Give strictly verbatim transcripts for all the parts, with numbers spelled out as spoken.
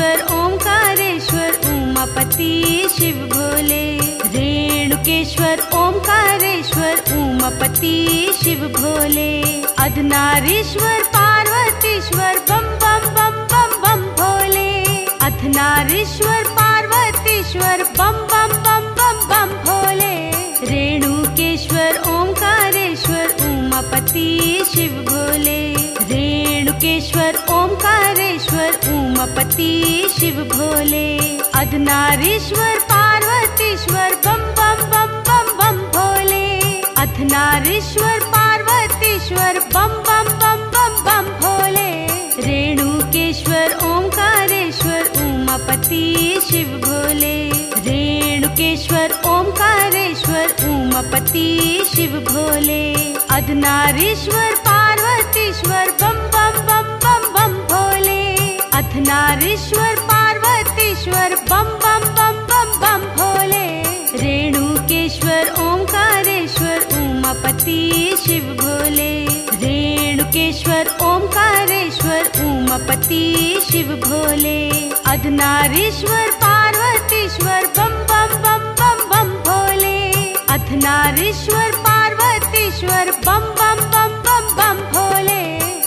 Renukeshwar Omkareshwar Umapati Shiv भोले। Renukeshwar Omkareshwar Umapati Shiv भोले। Ardhanarishvara पार्वतीश्वर बम बम बम बम बम भोले। Ardhanarishvara पार्वतीश्वर बम बम बम बम बम भोले। Renukeshwar Omkareshwar Umapati Shiv भोले। Renukeshwar Omkareshwar Umapati Shiv भोले। Ardhanarishvara पार्वतीश्वर बम बम बम बम बम भोले। Ardhanarishvara पार्वतीश्वर बम बम बम बम बम भोले। Renukeshwar Omkareshwar Umapati Shiv भोले। Renukeshwar Omkareshwar Umapati Shiv भोले। Ardhanarishvara पार्वतीश्वर बम बम बम बम बम भोले। Ardhanarishvara पार्वतीश्वर बम बम बम बम बम भोले। Renukeshwar Omkareshwar Umapati Shiv भोले। Renukeshwar Omkareshwar Umapati Shiv भोले। Ardhanarishvara पार्वतीश्वर बम बम बम बम बम भोले। Ardhanarishvara पार्वतीश्वर बम बम बम बम बम भोले।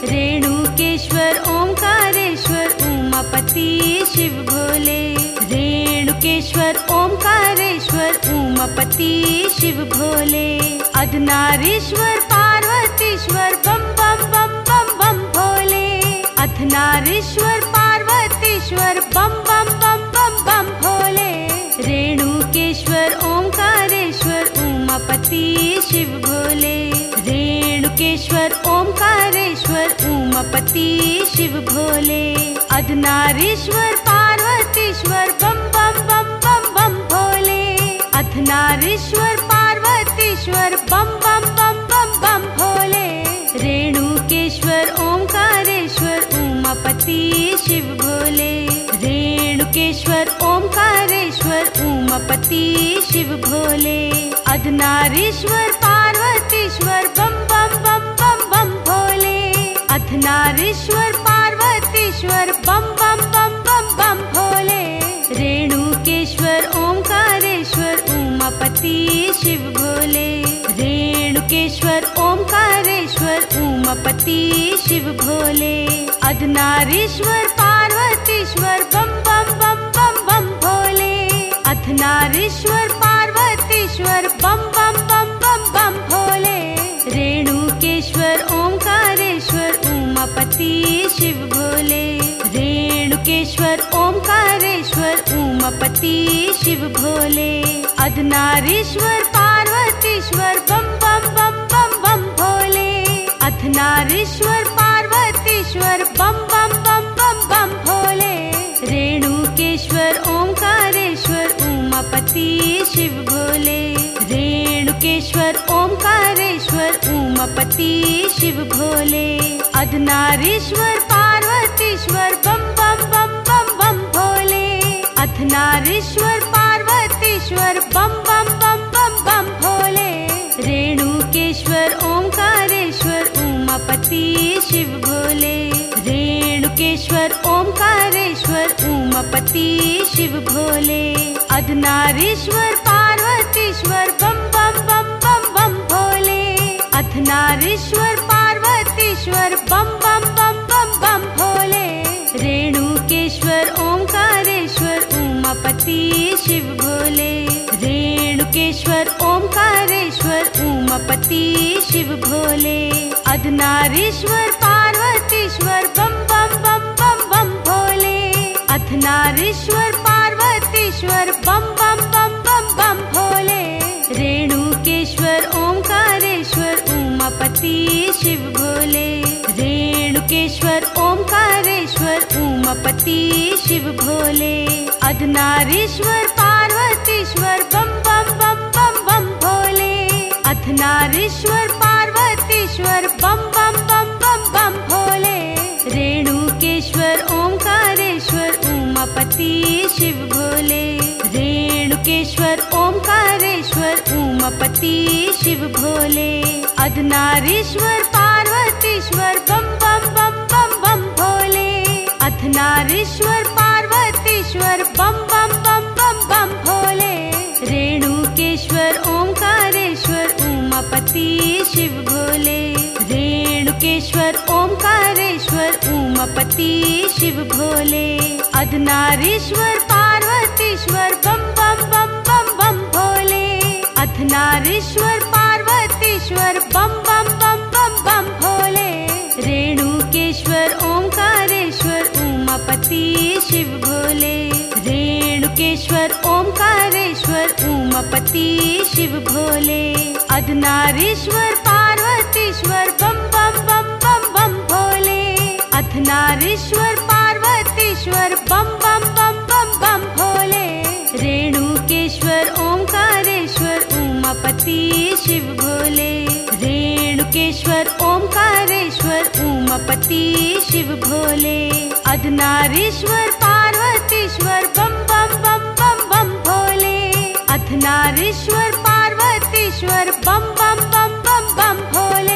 Renukeshwar Omkareshwar Umapati Shiv भोले। Renukeshwar Omkareshwar Umapati Shiv भोले। Ardhanarishvara पार्वतीश्वर बम बम बम बम बम भोले। Ardhanarishvara पार्वतीश्वर बम बम बम बम बम भोले। Renukeshwar Omkareshwar Umapati Shiv भोले। Renukeshwar Omkareshwar Umapati Shiv भोले। Ardhanarishvara पार्वतीश्वर बम बम बम बम बम भोले। Ardhanarishvara पार्वतीश्वर बम बम बम बम बम भोले। Renukeshwar Omkareshwar Umapati Shiv भोले। Renukeshwar Omkareshwar Umapati Shiv भोले। Ardhanarishvara पार्वतीश्वर बम बम बम बम बम भोले। Ardhanarishvara पार्वतीश्वर बम बम बम बम बम भोले। Renukeshwar Omkareshwar Umapati Shiv भोले। Renukeshwar Omkareshwar Umapati Shiv भोले। Ardhanarishvara पार्वतीश्वर बम बम बम बम बम भोले। Ardhanarishvara पार्वतीश्वर बम बम बम बम बम भोले। Renukeshwar Omkareshwar Umapati Shiv भोले। Renukeshwar Omkareshwar Umapati Shiv भोले। Ardhanarishvara पार्वतीश्वर बम बम बम बम बम भोले। Ardhanarishvara पार्वतीश्वर बम बम बम बम बम भोले। Renukeshwar Omkareshwar Umapati Shiv भोले। Renukeshwar Omkareshwar Umapati Shiv भोले। Ardhanarishvara पार्वतीश्वर बम बम बम बम बम भोले। Ardhanarishvara पार्वतीश्वर बम बम बम बम बम भोले। Renukeshwar Omkareshwar Umapati Shiv भोले। Renukeshwar Omkareshwar Umapati Shiv भोले। Ardhanarishvara पार्वतीश्वर बम बम बम बम बम भोले। Ardhanarishvara पार्वतीश्वर बम बम बम बम बम भोले। Renukeshwar Omkareshwar Umapati Shiv भोले। Renukeshwar Omkareshwar Umapati Shiv भोले। Ardhanarishvara पार्वतीश्वर बम बम बम बम बम भोले। Ardhanarishvara पार्वतीश्वर बम बम बम बम बम भोले। Renukeshwar Omkareshwar Umapati Shiv भोले। Renukeshwar Omkareshwar Umapati Shiv भोले। Ardhanarishvara पार्वतीश्वर बम बम बम बम बम भोले। Ardhanarishvara पार्वतीश्वर बम बम बम बम बम भोले। Renukeshwar Omkareshwar Umapati Shiv भोले। Renukeshwar Omkareshwar Umapati Shiv भोले। Ardhanarishvara पार्वतीश्वर बम बम बम बम बम भोले। Ardhanarishvara Parvati पार्वतीश्वर बम बम बम बम बम भोले। Renukeshwar Omkareshwar Umapati Shiv भोले। Renukeshwar Omkareshwar Umapati Shiv भोले। Ardhanarishvara पार्वतीश्वर बम बम बम बम बम भोले। Ardhanarishvara पार्वतीश्वर बम बम बम बम बम भोले। Renukeshwar Omkareshwar Umapati Shiv भोले। Renukeshwar Omkareshwar Umapati Shiv भोले। Ardhanarishvara पार्वतीश्वर बम बम बम बम बम भोले। Ardhanarishvara पार्वतीश्वर बम बम बम बम बम भोले। Renukeshwar Omkareshwar Umapati Shiv भोले। Renukeshwar Omkareshwar Umapati Shiv भोले। Ardhanarishvara पार्वतीश्वर बम बम बम बम बम भोले। Ardhanarishvara पार्वतीश्वर बम बम बम बम बम भोले।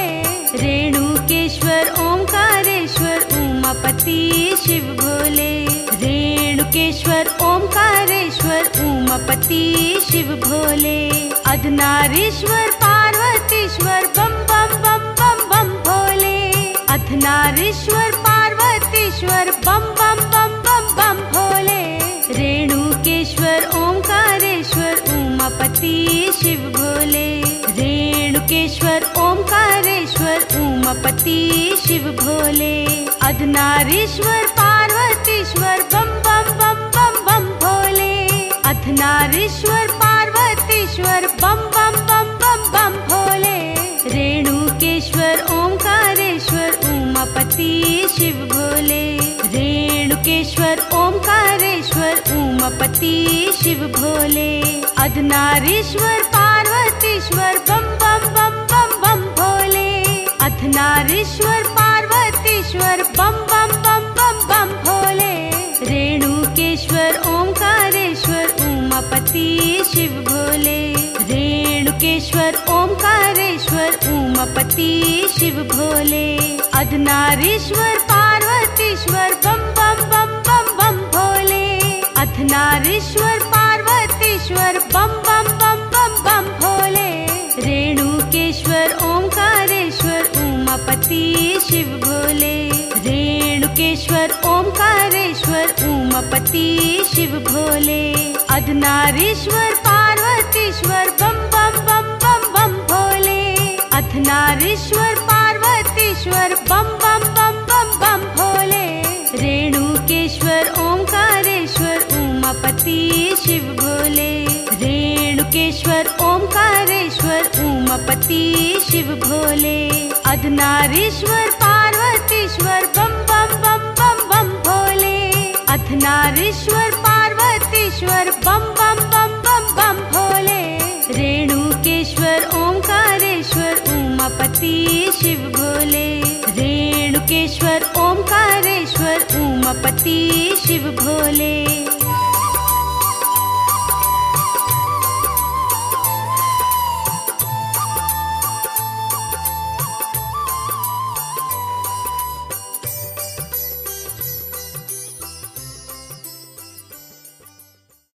Renukeshwar Omkareshwar Umapati Shiv भोले। Renukeshwar Omkareshwar Umapati Shiv भोले। Ardhanarishvara पार्वतीश्वर बम बम बम बम बम भोले। Ardhanarishvara पार्वतीश्वर बम बम बम बम बम भोले। Renukeshwar Omkareshwar Umapati Shiv भोले। Renukeshwar Omkareshwar Umapati Shiv भोले। Ardhanarishvara पार्वतीश्वर बम बम बम बम बम भोले। Ardhanarishvara पार्वतीश्वर बम बम बम बम बम भोले। Renukeshwar Omkareshwar Umapati Shiv भोले। Renukeshwar Omkareshwar Umapati Shiv भोले। Ardhanarishvara पार्वतीश्वर बम बम बम बम बम भोले। Ardhanarishvara पार्वतीश्वर बम बम बम बम बम भोले। Renukeshwar Omkareshwar Umapati Shiv भोले। Renukeshwar Omkareshwar Umapati Shiv भोले। Ardhanarishvara पार्वतीश्वर बम बम बम बम बम भोले। Ardhanarishvara पार्वतीश्वर बम बम बम बम बम भोले। Renukeshwar Omkareshwar Umapati Shiv भोले। Renukeshwar Omkareshwar Umapati Shiv भोले। Ardhanarishvara पार्वतीश्वर बम बम बम बम बम भोले। Ardhanarishvara पार्वतीश्वर बम बम बम बम बम भोले। Renukeshwar Omkareshwar Umapati Shiv भोले। Renukeshwar Omkareshwar Umapati Shiv भोले। Ardhanarishvara पार्वतीश्वर बम बम बम बम बम भोले। Ardhanarishvara पार्वतीश्वर बम बम बम बम बम भोले। Renukeshwar Omkareshwar Umapati Shiv भोले। Renukeshwar Omkareshwar Umapati Shiv भोले।